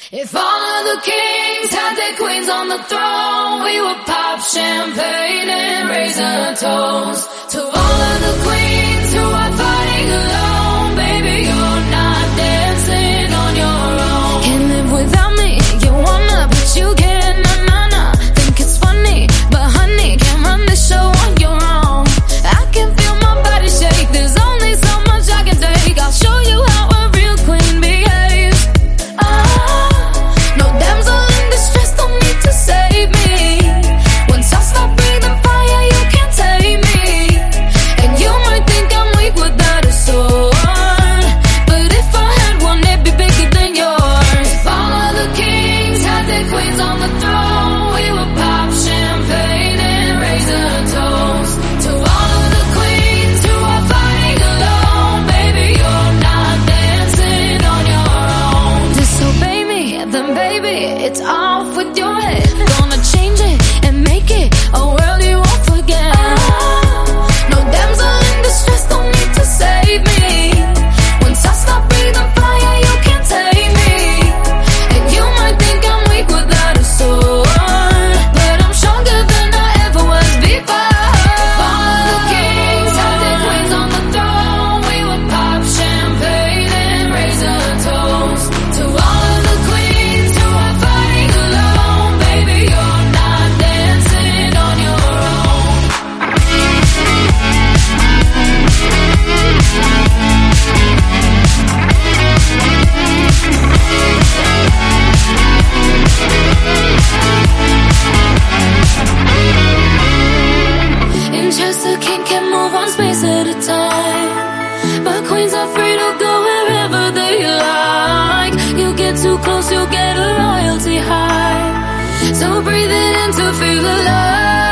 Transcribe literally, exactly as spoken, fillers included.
If all of the kings had their queens on the throne, we would pop champagne and raise a toast to all of the queens who are fighting alone. Baby, you're not dancing on your own. Can't live without me, you wanna, but you can't. Nah, nah, nah. Think it's funny, but honey, can't run the show on your own. I can feel my body shake, there's only so much I can take. I'll show you how a real queen behaves. Ah, no damsel in distress, don't need to save me. Once I stop breathing fire, you can't tame me. And you might think I'm weak without a sword, but if I had one, it'd be bigger than yours. If all of the kings had their queens on the throne, we would pop champagne and raise a toast to all of the queens who are fighting alone. Baby, you're not dancing on your own. Disobey me, then baby, it's off with your head. Gonna change it and make it a world you won't forget. No damsel in distress, don't need to save me. Once I stop breathing fire, you can't take me. And you might think I'm weak without a sword, but I'm stronger than I ever was before. If all of the kings had their queens on the throne, we would pop champagne and raise a toast to all of the queens who are fighting alone. Baby, you're not dancing on your own. In chess, the king can move one space at a time, but queens are free to go wherever they like. You get too close, you'll get a royalty high, so breathe it in to feel alive.